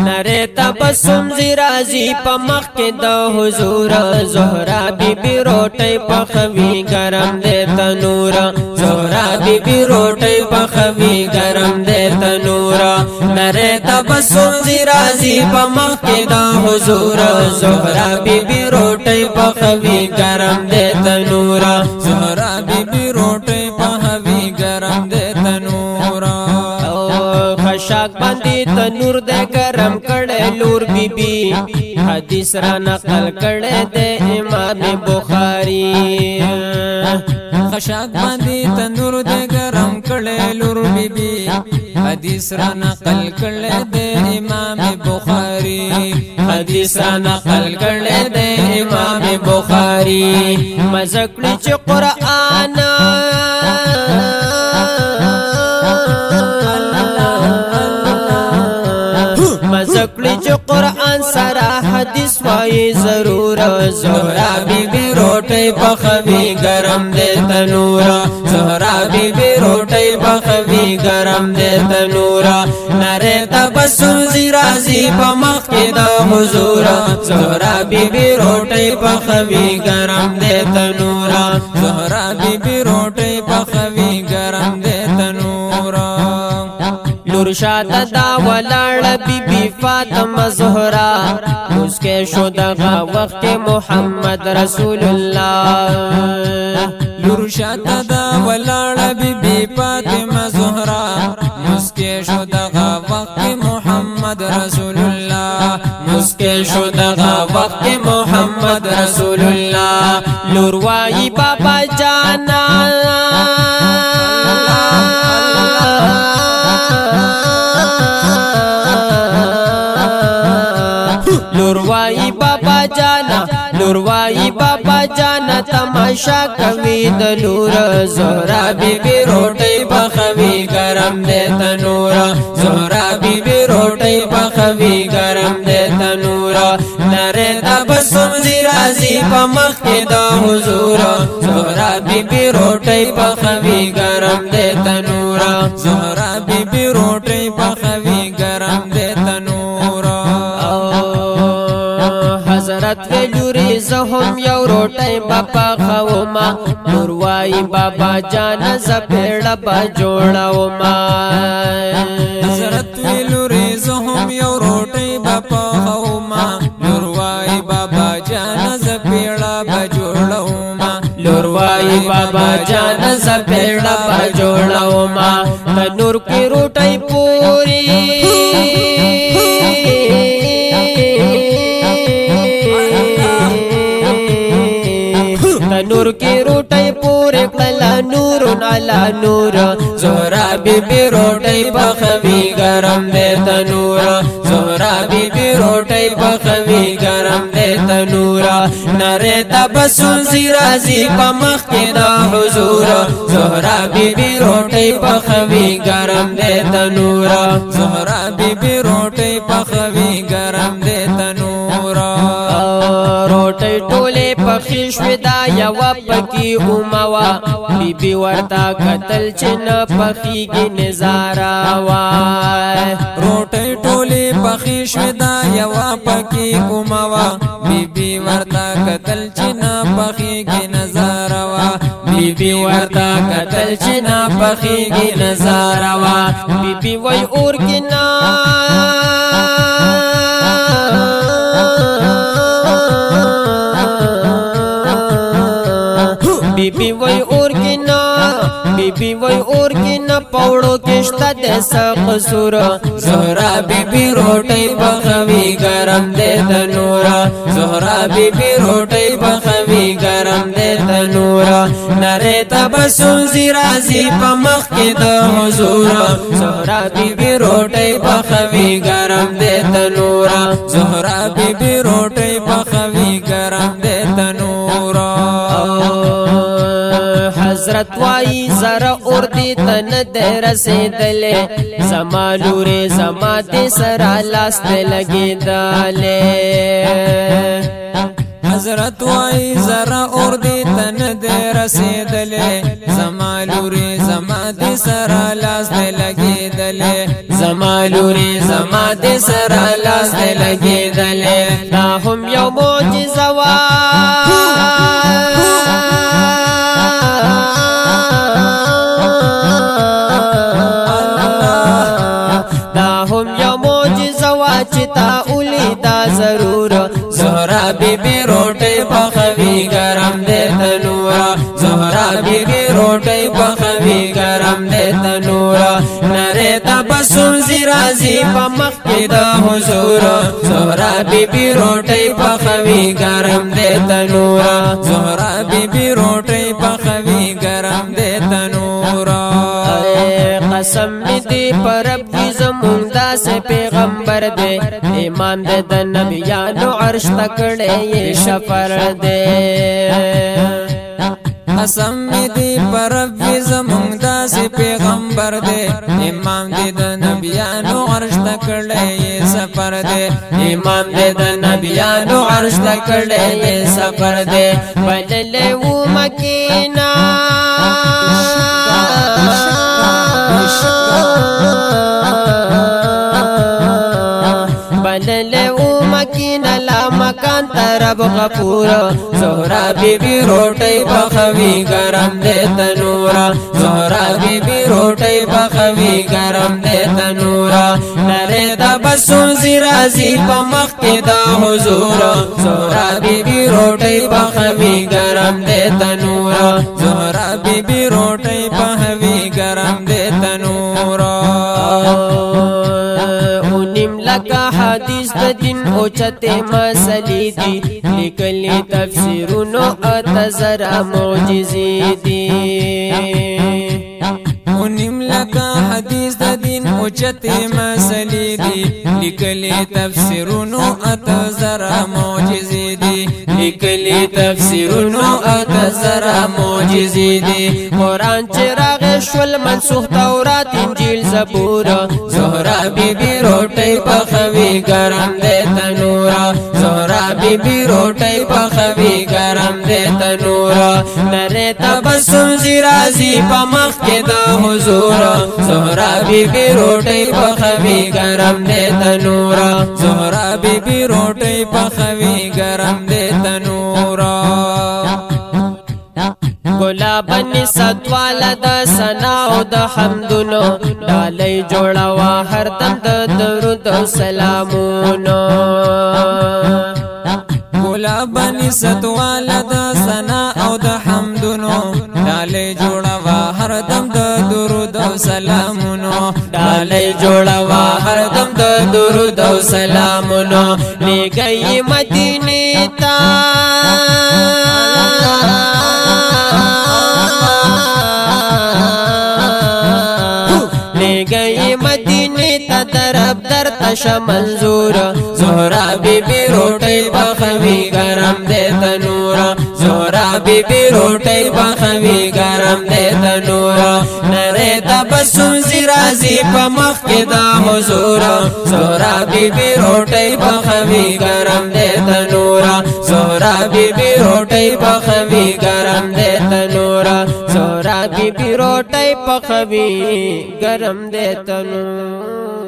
نره تبسم زرازی پا مخ کے دا حضور زہرا بی بی روٹی پخوی گرم دے تنورا زہرا بی بی روٹی پخوی گرم دے تنورا نره تبسم زرازی پا مخ کے دا حضور زہرا بی بی روٹی پخوی گرم دے تنورا زہرا بی بی روٹی پخوی گرم دے تنورا خشاک باندی تنور دے گرم کڑے لور بی بی حدیث را نقل کڑے دے امام بخاری خشاک باندی تنور دے گرم کڑے لور بی بی حدیث را نقل کڑے دے امام بخاری حدیث را نقل کڑے دے امام بخاری مزکڑی چی قرآن مزکڑی چی قرآن سرا حدیث وائی ضرور زہرا بی بی روٹی پخوی گرم دے تنورا زہرا بی بی روٹی پخوی گرم دے تنورا نرے تبسم زرازی پا مخ کے دا حضور زہرا بی بی روٹی پخوی گرم دے تنورا زہرا بی بی روٹی پخوی گرم دے تنورا لورشاد دا ولاړ بی بی فاطمہ زہرا اس کے شدغا وقت محمد رسول اللہ لورشاد دا ولاړ بی بی فاطمہ زہرا اس کے شدغا وقت محمد رسول اللہ اس کے شدغا وقت محمد رسول اللہ لوروائی بابا جانا لوروائی بابا جانا لوروائی بابا جانا تماشا کوي د لور زہرا بی بی روٹی پخوی گرم دے تنورا زہرا بی بی روٹی پخوی گرم دے تنورا نرے تبسم زرازی پا مخ کے دا حضور زہرا بی بی روٹی پخوی گرم دے تنورا زہرا بی بی روٹی پخوی گرم دے تنورا حضرت ویلوری زہم یو روٹی باپا خوما نوروائی بابا جانا زپیڑا با جوڑا وما حضرت ویلوری زہم یو روٹی باپا خوما نوروائی بابا جانا زپیڑا با جوڑا وما لوروائی بابا جانا زپیڑا با جوڑا وما تنور کی روٹی پوری نور کی روٹی پورے کلا نور علی نور زہرا بی بی روٹی پخوی گرم دے تنورا زہرا بی بی روٹی پخوی گرم دے تنورا نرے تبسم زرازی پا مخ کے دا حضور زہرا بی بی روٹی پخوی گرم دے تنورا زہرا بی بی روٹی پخوی گرم دے تنورا روٹی ٹولے پخیش ودا یوا پکی اموا بی بی ورتا قتل چن پخی گی نظارا وای روٹی ٹولی پخیش ودا یوا پکی اموا بی بی ورتا قتل چن پخی گی نظارا وا بی بی ورتا قتل چن پخی گی نظارا وا بی بی وی اور کنا بی بی وی اور کنا بی بی وی اور کنا پوڑو کشتا دے قصور زہرا بی بی روٹی پخوی گرم دے تنورا زہرا بی بی روٹی پخوی گرم دے تنورا نرے تبسم زرازی پا مخ کے دا حضور زہرا بی بی روٹی پخوی گرم دے تنورا زہرا بی بی روٹی پخوی گرم دے تنورا حضرت وائی زر اردی تن دے رسیدلے زمالورے زماتے سرا لاست لگی دالے حضرت وای زرا اور دی تن دے رسیدلے زمالوری زما دی سرا لاس دے لگی دلے زمالوری زما دے سرا لاس دے لگی دلے دا هم یو معجزه وا چتا اولی دا ضرور زہرا بی بی روٹی پخوی گرم دے تنورا زہرا بی بی روٹی پخوی گرم دے تنورا نرے تبسم زرازی پا مخی دا حضور زہرا بی بی روٹی پخوی گرم دے تنورا زہرا بی بی روٹی پخوی گرم دے تنورا قسم می دی پر رب کی زمون دا سے پیغمبر دے امام دے دا نبیانو عرش تکڑے یہ شفر دے قسم می دی پر رب زمون دا سے پیغمبر دے امام دے دا نبیانو عرش تکڑے یہ سفر دے امام دے دا نبیانو عرش تکڑے یہ سفر دے بللے وہ مکینہ بللے او مکین لا مکان ترب غفور زہرا بی بی روٹی پخوی گرم دے تنورا زہرا بی بی روٹی پخوی گرم دے تنورا نرے دا بسون زرازی پا مخ کے دا حضور زہرا بی بی روٹی پخوی گرم دے تنورا زہرا بی بی روٹی پخوی گرم دے تنورا لکا حدیث دا دن اوچت مسلی دی لکلی تفسیرونو اتزرا معجزی دی انم لکا حدیث دا دن اوچت مسلی دی لکلی تفسیرونو اتزرا معجزی دی لکلی تفسیرونو اتزرا معجزی دی قرآن چراغ شول منسوخ تورات انجیل زبور زہرا بی بی روٹی پخوی گرم دے تنورا زہرا بی بی روٹی پخوی گرم دے تنورا نرے تبسم زرازی پا مخ کے دا حضور زہرا بی بی روٹی پخوی گرم دے تنورا زہرا بی بی روٹی پخوی گرم دے تنورا گلابن ستوالا دا سناو دا حمدونو ڈالی جوڑاوا ہر دم دا درود و سلامونو گلابن ستوالا دا سناو دا حمدونو ڈالی جوڑاوا ہر دم دا درود و سلامونو ڈالی جوڑاوا ہر دم دا درود و سلامونو لے گئی مدینی تا گئی مدینی تا درب در تش منظور زہرا بی بی روٹی پخوی گرم دے تنورا زہرا بی بی روٹی پخوی گرم دے تنورا نرے تبسم زرازی پا مخ کے دا حضور زہرا بی بی روٹی پخوی گرم دے تنورا زہرا بی بی روٹی پخوی گرم دے تنورا زہرا بی بی روٹی پخوی گرم دے تنورا